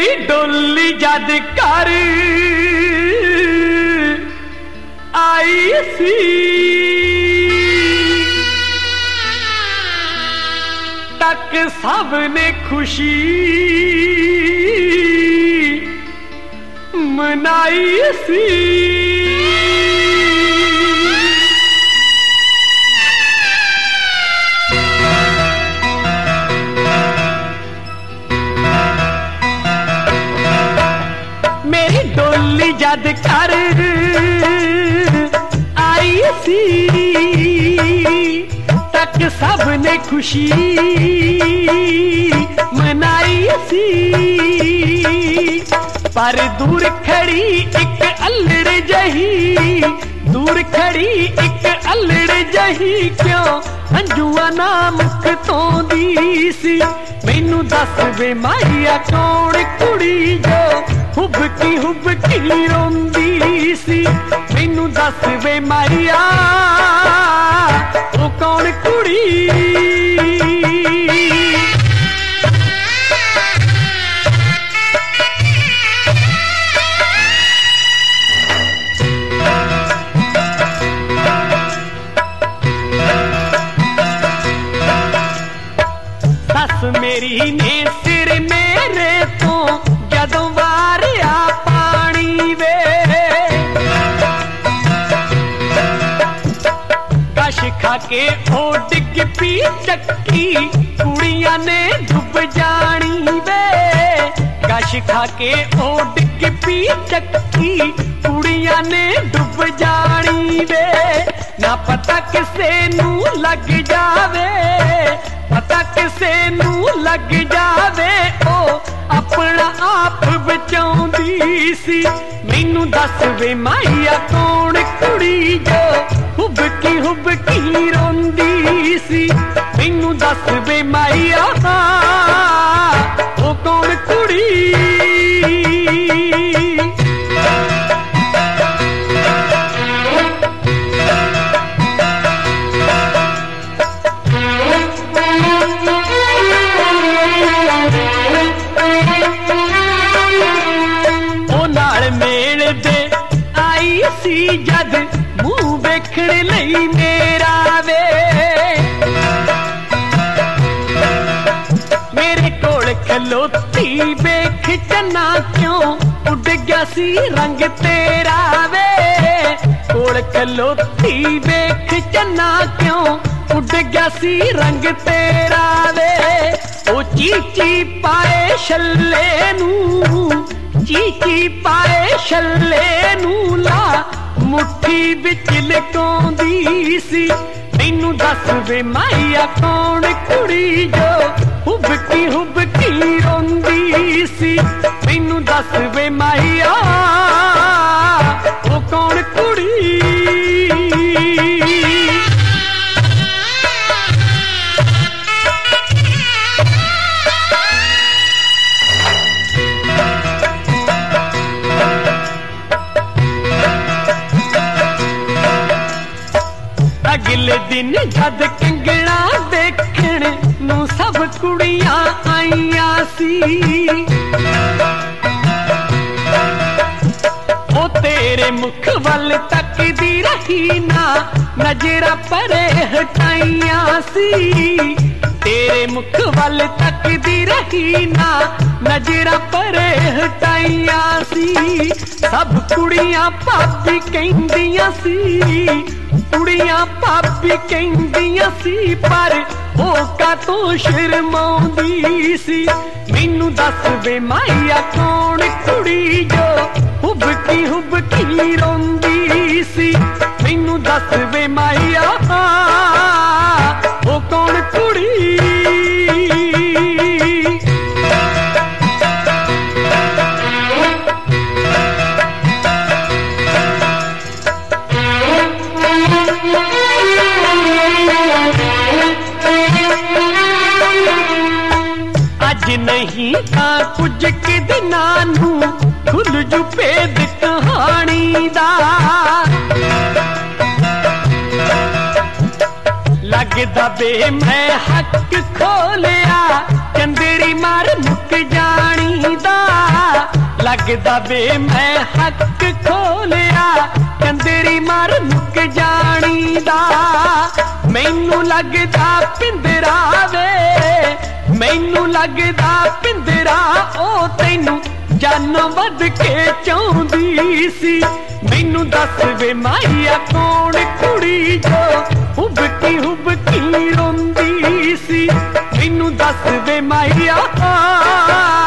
मेरी डोली जद कर आई सी तक सब ने खुशी मनाई सी। मेरी डोली जद कर आई सी तक सब ने खुशी मनाई सी। पर दूर खड़ी एक अल्लड़ जही, दूर खड़ी एक अल्लड़ जही क्यों हंजुआ ना मुख तो दी सी। मैनू दस वे माहिया कौन कुड़ी जो हुबकी रोंदी सी। मैनू दस वे माहिया वो कौन कुड़ी। सस मेरी ने सिर मेरे तो जदों वारिया पानी वे कश खा के ओ डिग पी चक्की कुड़ियां ने डुब जानी वे। कश खा के ओ डिग पी चक्की कुड़ियां ने डुब जानी वे। ना पता किसे नू लग जावे, पता किसे नू लग जावे ओ अपना आप बचाउंदी सी। मैनू दस वे माहिया कौन कुड़ी जो हुबकी रोंदी सी। मैनू दस वे माहिया वो कौन कुड़ी। सी जद मुंह वेखण लई मेरा वे मेरे कोल खलोती वेख चन्ना क्यों उड़ गया सी रंग तेरा वे। कोल खलोती वेख चन्ना क्यों उड़ गया सी रंग तेरा वे। ओ चीची पाए छल्ले नू, चीची पाए छल्ले नू ला मुट्ठी बिच लकोंदी सी। मैनू दस वे माहिया कौन कुड़ी जो हुबकी रोंदी सी। मैनू दस वे माहिया वो कौन कुड़ी। अगले दिन जद कंगना देखण नू सब कुड़ियां आईया सी। ओ तेरे मुख वल तकदी रही ना नजरा परे हटाइया सी। तेरे मुख वल तकदी रही ना नजरा परे हटाइया सी। सब कुड़ियां भाभी कहंदियां सी, कुड़ियां भाभी कहंदियां सी पर ओ का तो शर्माउंदी सी। मैनू दस वे माहिया कौन कुड़ी जो हुबकी रोंदी सी। मैनू दस वे माहिया वो कौन कुड़ी। अज नहीं था कुछ के दिनां नू खुल जू भेद कहानी दा। लगदा बे मैं हक खोलिया चंदेरी मार मुक जानी दा। लगदा वे मैं हक खोलिया चंदरी मार मुक जानी दा। मैनू लगदा पिंदरा वे, मैनू लगदा पिंदरा ओ तैनू जानो वध के चाहुंदी सी। मैनू दस वे माइया कौन कुड़ी जो हुबकी रोंदी सी। मैनू दस वे माइया